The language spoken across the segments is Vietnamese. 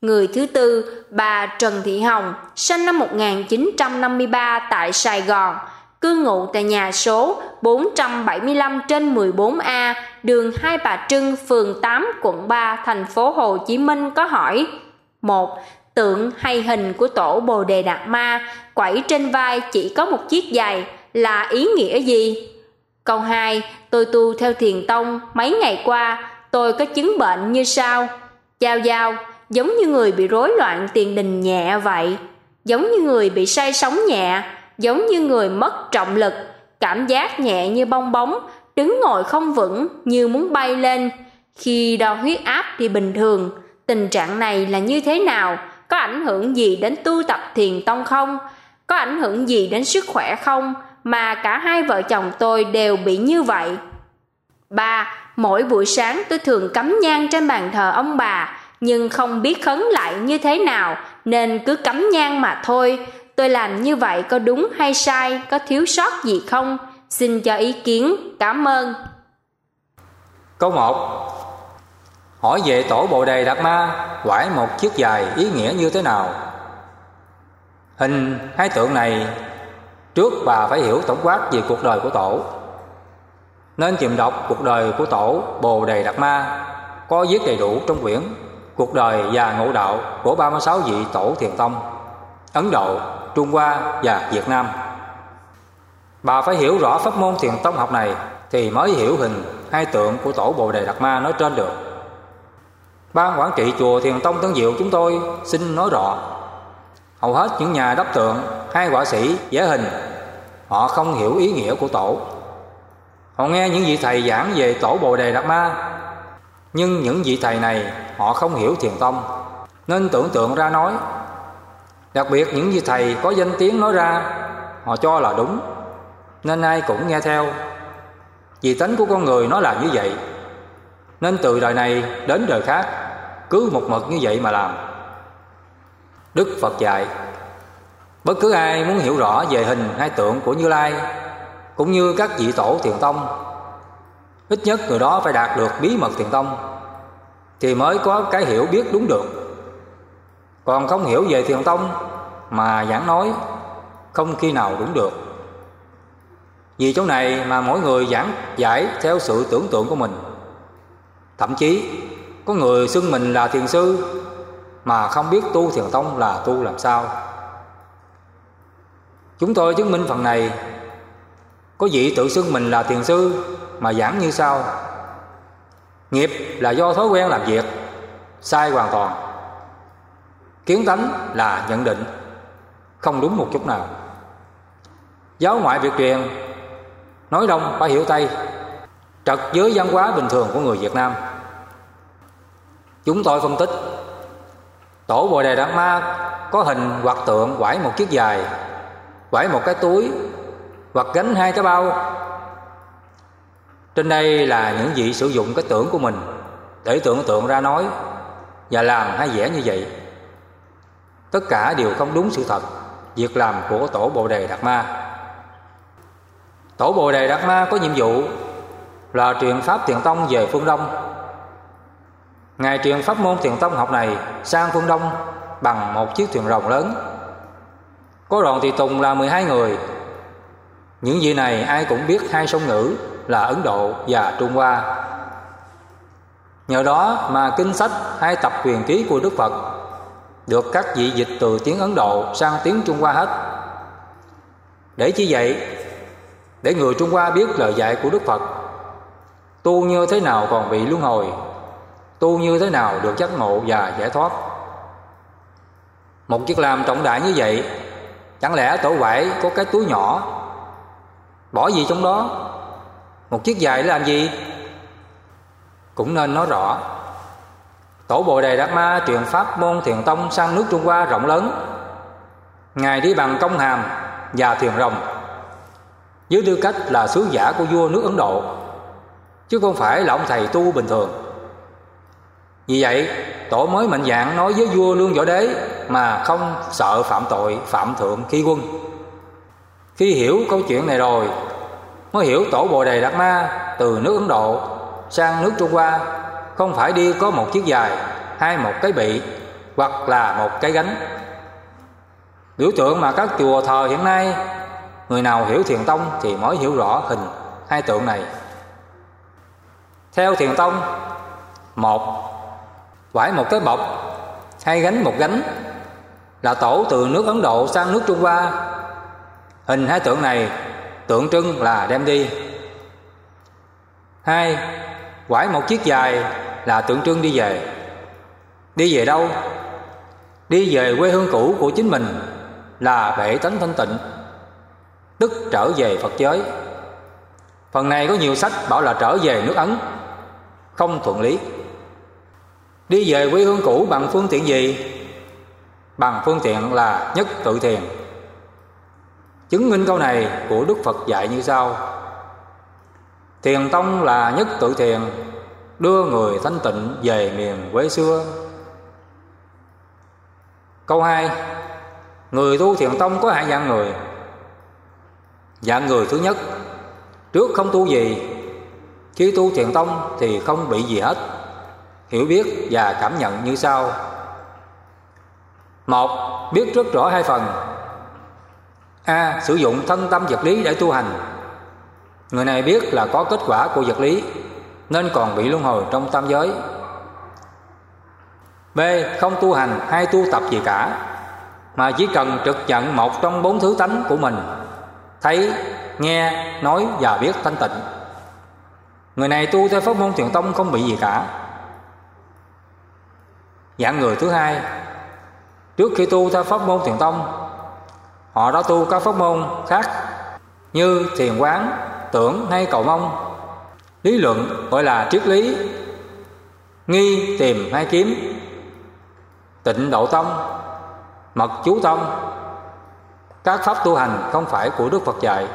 Người thứ tư, bà Trần Thị Hồng, sinh năm 1953 tại Sài Gòn, cư ngụ tại nhà số 475 trên 14A, đường Hai Bà Trưng, phường 8, quận 3, thành phố Hồ Chí Minh có hỏi: 1. Tượng hay hình của tổ Bồ Đề Đạt Ma quẩy trên vai chỉ có một chiếc giày là ý nghĩa gì? Câu 2. Tôi tu theo Thiền Tông, mấy ngày qua tôi có chứng bệnh như sau: Giao giao, giống như người bị rối loạn tiền đình nhẹ vậy, giống như người bị say sóng nhẹ, giống như người mất trọng lực, cảm giác nhẹ như bong bóng, đứng ngồi không vững như muốn bay lên. Khi đo huyết áp thì bình thường. Tình trạng này là như thế nào? Có ảnh hưởng gì đến tu tập Thiền Tông không? Có ảnh hưởng gì đến sức khỏe không? Mà cả hai vợ chồng tôi đều bị như vậy. 3. Mỗi buổi sáng tôi thường cắm nhang trên bàn thờ ông bà, nhưng không biết khấn lại như thế nào nên cứ cắm nhang mà thôi. Tôi làm như vậy có đúng hay sai, có thiếu sót gì không? Xin cho ý kiến, cảm ơn. Câu 1. Hỏi về tổ Bồ Đề Đạt Ma quải một chiếc giày ý nghĩa như thế nào? Hình hai tượng này, trước bà phải hiểu tổng quát về cuộc đời của tổ. Nên tìm đọc cuộc đời của tổ Bồ Đề Đạt Ma, có viết đầy đủ trong quyển Cuộc đời và ngộ đạo của 36 vị tổ Thiền Tông Ấn Độ, Trung Hoa và Việt Nam. Bà phải hiểu rõ pháp môn Thiền Tông học này thì mới hiểu hình hai tượng của tổ Bồ Đề Đạt Ma nói trên được. Ban quản trị chùa Thiền Tông Tân Diệu chúng tôi xin nói rõ: hầu hết những nhà đắp tượng hay họa sĩ vẽ hình, họ không hiểu ý nghĩa của tổ. Họ nghe những vị thầy giảng về tổ Bồ Đề Đạt Ma, nhưng những vị thầy này họ không hiểu Thiền Tông nên tưởng tượng ra nói. Đặc biệt những vị thầy có danh tiếng nói ra, họ cho là đúng nên ai cũng nghe theo. Vì tánh của con người nó là như vậy, nên từ đời này đến đời khác cứ một mực như vậy mà làm. Đức Phật dạy: bất cứ ai muốn hiểu rõ về hình hai tượng của Như Lai cũng như các vị tổ Thiền Tông, ít nhất người đó phải đạt được bí mật Thiền Tông thì mới có cái hiểu biết đúng được. Còn không hiểu về Thiền Tông mà giảng nói, không khi nào đúng được. Vì chỗ này mà mỗi người giảng giải theo sự tưởng tượng của mình. Thậm chí có người xưng mình là thiền sư mà không biết tu Thiền Tông là tu làm sao. Chúng tôi chứng minh phần này. Có vị tự xưng mình là thiền sư mà giảng như sau: nghiệp là do thói quen làm việc, sai hoàn toàn. Kiến tánh là nhận định, không đúng một chút nào. Giáo ngoại Việt truyền, nói Đông phải hiểu Tây, trật với văn hóa bình thường của người Việt Nam. Chúng tôi phân tích: tổ Bồ Đề Đạt Ma có hình hoặc tượng quải một chiếc giày, quải một cái túi, hoặc gánh hai cái bao. Trên đây là những vị sử dụng cái tưởng của mình để tưởng tượng ra nói và làm hay vẽ như vậy. Tất cả đều không đúng sự thật việc làm của tổ Bồ Đề Đạt Ma. Tổ Bồ Đề Đạt Ma có nhiệm vụ là truyền pháp Thiền Tông về phương Đông. Ngài truyền pháp môn Thiền Tông học này sang phương Đông bằng một chiếc thuyền rồng lớn, có đoàn tùy tùng là 12 người. Những vị này ai cũng biết hai song ngữ là Ấn Độ và Trung Hoa. Nhờ đó mà kinh sách hay tập huyền ký của Đức Phật được các vị dịch từ tiếng Ấn Độ sang tiếng Trung Hoa hết. Để chi vậy? Để người Trung Hoa biết lời dạy của Đức Phật, tu như thế nào còn bị luân hồi, tu như thế nào được giác ngộ và giải thoát. Một việc làm trọng đại như vậy, chẳng lẽ tổ quải có cái túi nhỏ, bỏ gì trong đó? Một chiếc giày để làm gì? Cũng nên nói rõ. Tổ Bồ Đề Đạt Ma truyền pháp môn Thiền Tông sang nước Trung Hoa rộng lớn. Ngài đi bằng công hàm và thuyền rồng với tư cách là sứ giả của vua nước Ấn Độ, chứ không phải là ông thầy tu bình thường. Vì vậy tổ mới mạnh dạn nói với vua Lương Võ Đế mà không sợ phạm tội phạm thượng khi quân. Khi hiểu câu chuyện này rồi mới hiểu tổ Bồ Đề Đạt Ma từ nước Ấn Độ sang nước Trung Hoa không phải đi có một chiếc giày hay một cái bị hoặc là một cái gánh. Biểu tượng mà các chùa thờ hiện nay, người nào hiểu Thiền tông thì mới hiểu rõ hình hai tượng này. Theo Thiền tông, một vải một cái bọc, hai gánh một gánh, là tổ từ nước Ấn Độ sang nước Trung Hoa. Hình hai tượng này tượng trưng là đem đi. Hai, quải một chiếc dài là tượng trưng đi về. Đi về đâu? Đi về quê hương cũ của chính mình là bệ tánh thanh tịnh, tức trở về Phật giới. Phần này có nhiều sách bảo là trở về nước Ấn, không thuận lý. Đi về quê hương cũ bằng phương tiện gì? Bằng phương tiện là nhất tự thiền. Chứng minh câu này của Đức Phật dạy như sau: Thiền tông là nhất tự thiền, đưa người thanh tịnh về miền quê xưa. Câu 2. Người tu Thiền tông có hai dạng người. Dạng người thứ nhất, trước không tu gì, khi tu Thiền tông thì không bị gì hết, hiểu biết và cảm nhận như sau. Một, biết rất rõ hai phần. A. Sử dụng thân tâm vật lý để tu hành. Người này biết là có kết quả của vật lý nên còn bị luân hồi trong tam giới. B. Không tu hành hay tu tập gì cả, mà chỉ cần trực nhận một trong bốn thứ tánh của mình: thấy, nghe, nói và biết thanh tịnh. Người này tu theo pháp môn Thiền tông không bị gì cả. Dạng người thứ hai, trước khi tu theo pháp môn Thiền tông, họ đã tu các pháp môn khác như thiền quán, tưởng hay cầu mong. Lý luận gọi là triết lý, nghi, tìm hay kiếm, Tịnh Độ tông, Mật Chú tông. Các pháp tu hành không phải của Đức Phật dạy.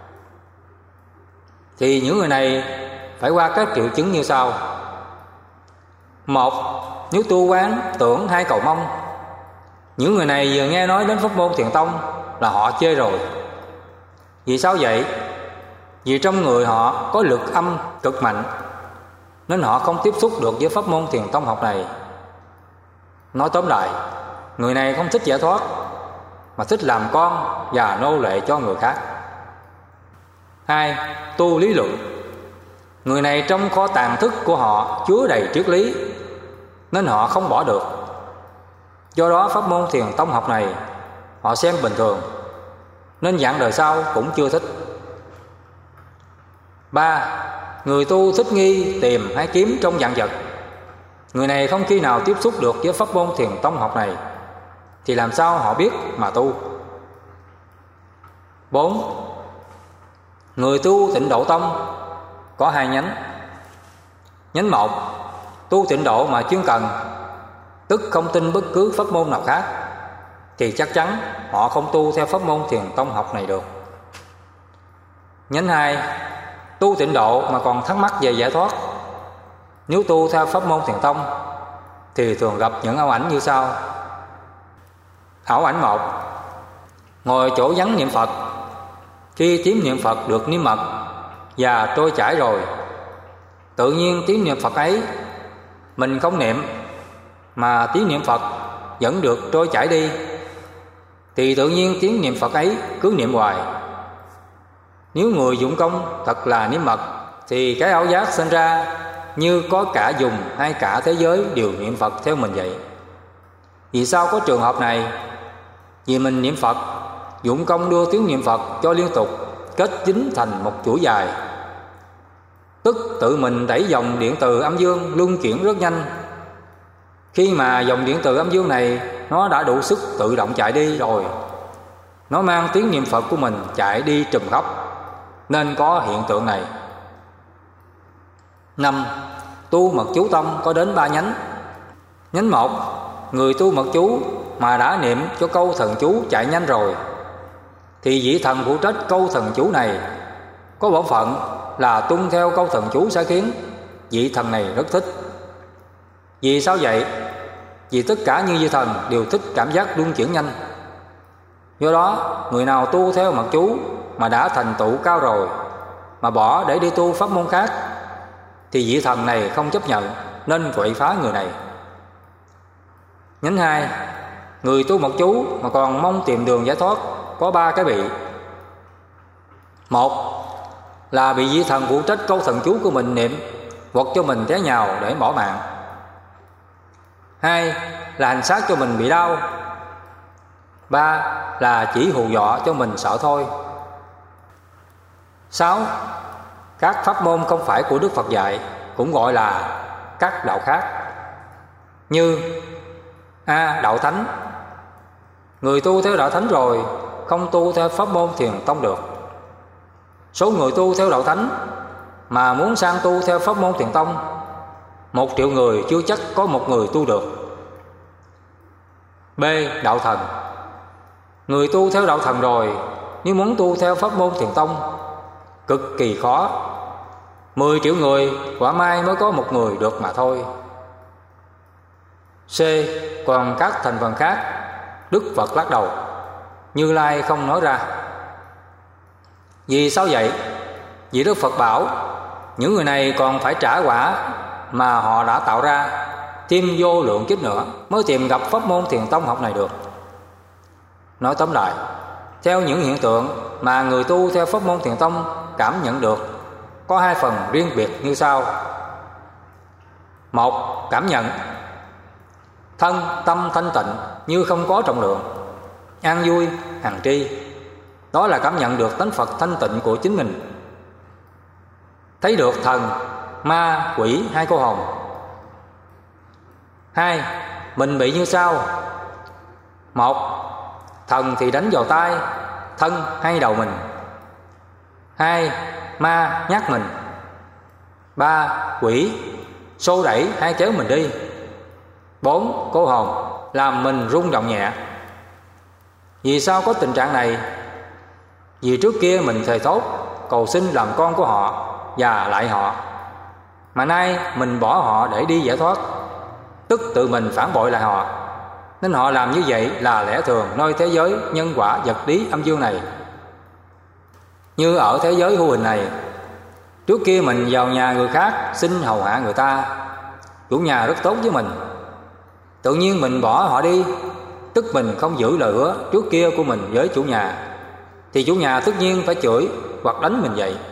Thì những người này phải qua các triệu chứng như sau. Một, nếu tu quán, tưởng hay cầu mong, những người này vừa nghe nói đến pháp môn Thiền tông là họ chê rồi. Vì sao vậy? Vì trong người họ có lực âm cực mạnh, nên họ không tiếp xúc được với pháp môn Thiền tông học này. Nói tóm lại, người này không thích giải thoát, mà thích làm con và nô lệ cho người khác. Hai, tu lý luận. Người này trong kho tàng thức của họ chứa đầy triết lý, nên họ không bỏ được. Do đó pháp môn Thiền tông học này họ xem bình thường, nên dạng đời sau cũng chưa thích. Ba, người tu thích nghi, tìm hay kiếm trong vạn vật. Người này không khi nào tiếp xúc được với pháp môn Thiền tông học này, thì làm sao họ biết mà tu. 4. Người tu Tịnh Độ tông có hai nhánh. Nhánh 1, tu Tịnh Độ mà chuyên cần, tức không tin bất cứ pháp môn nào khác, thì chắc chắn họ không tu theo pháp môn Thiền tông học này được. Nhánh 2, tu Tịnh Độ mà còn thắc mắc về giải thoát. Nếu tu theo pháp môn Thiền tông thì thường gặp những ảo ảnh như sau. Ảo ảnh 1, ngồi chỗ vắng niệm Phật. Khi tiếng niệm Phật được niêm mật và trôi chảy rồi, tự nhiên tiếng niệm Phật ấy mình không niệm, mà tiếng niệm Phật vẫn được trôi chảy đi, thì tự nhiên tiếng niệm Phật ấy cứ niệm hoài. Nếu người dụng công thật là niệm mật, thì cái ảo giác sinh ra như có cả dùng hay cả thế giới đều niệm Phật theo mình vậy. Vì sao có trường hợp này? Vì mình niệm Phật, dụng công đưa tiếng niệm Phật cho liên tục kết dính thành một chuỗi dài, tức tự mình đẩy dòng điện từ âm dương luân chuyển rất nhanh. Khi mà dòng điện từ âm dương này nó đã đủ sức tự động chạy đi rồi, nó mang tiếng niệm Phật của mình chạy đi trùm khắp, nên có hiện tượng này. 5. Tu Mật Chú tông có đến 3 nhánh. Nhánh 1, người tu mật chú mà đã niệm cho câu thần chú chạy nhanh rồi, thì vị thần phụ trách câu thần chú này có bổn phận là tuân theo câu thần chú sẽ khiến vị thần này rất thích. Vì sao vậy? Vì tất cả như vị thần đều thích cảm giác luân chuyển nhanh. Do đó, người nào tu theo mật chú mà đã thành tựu cao rồi, mà bỏ để đi tu pháp môn khác, thì vị thần này không chấp nhận, nên quậy phá người này. Nhánh 2. Người tu một chú mà còn mong tìm đường giải thoát có 3 cái bị. 1. Là bị vị thần phụ trách câu thần chú của mình niệm hoặc cho mình té nhào để bỏ mạng. 2. Là hành xác cho mình bị đau. 3. Là chỉ hù dọa cho mình sợ thôi. 6. Các pháp môn không phải của Đức Phật dạy, cũng gọi là các đạo khác, như A. Đạo thánh. Người tu theo đạo thánh rồi không tu theo pháp môn thiền tông được. Số người tu theo đạo thánh mà muốn sang tu theo pháp môn thiền tông, 1 triệu người chưa chắc có 1 người tu được. B. Đạo thần. Người tu theo đạo thần rồi nếu muốn tu theo pháp môn thiền tông cực kỳ khó, 10 triệu người quả mai mới có 1 người được mà thôi. C. Còn các thành phần khác Đức Phật lắc đầu, Như Lai không nói ra. Vì sao vậy? Vì Đức Phật bảo những người này còn phải trả quả mà họ đã tạo ra thêm vô lượng kiếp nữa mới tìm gặp pháp môn thiền tông học này được. Nói tóm lại, theo những hiện tượng mà người tu theo pháp môn thiền tông cảm nhận được, có 2 phần riêng biệt như sau. 1. Cảm nhận. Thân tâm thanh tịnh như không có trọng lượng, an vui hằng tri. Đó là cảm nhận được tánh Phật thanh tịnh của chính mình. Thấy được thần, ma, quỷ hay cô hồn. 2. Mình bị như sau. 1. Thần thì đánh vào tay, thân hay đầu mình. 2. Ma nhát mình. 3. Quỷ xô đẩy hay kéo mình đi. 4. Cô hồn làm mình rung động nhẹ. Vì sao có tình trạng này? Vì trước kia mình thề thốt cầu xin làm con của họ và lại họ, mà nay mình bỏ họ để đi giải thoát, tức tự mình phản bội lại họ, nên họ làm như vậy là lẽ thường nơi thế giới nhân quả vật lý âm dương này. Như ở thế giới hữu hình này, trước kia mình vào nhà người khác xin hầu hạ người ta, chủ nhà rất tốt với mình. Tự nhiên mình bỏ họ đi, tức mình không giữ lời hứa trước kia của mình với chủ nhà, thì chủ nhà tất nhiên phải chửi hoặc đánh mình vậy.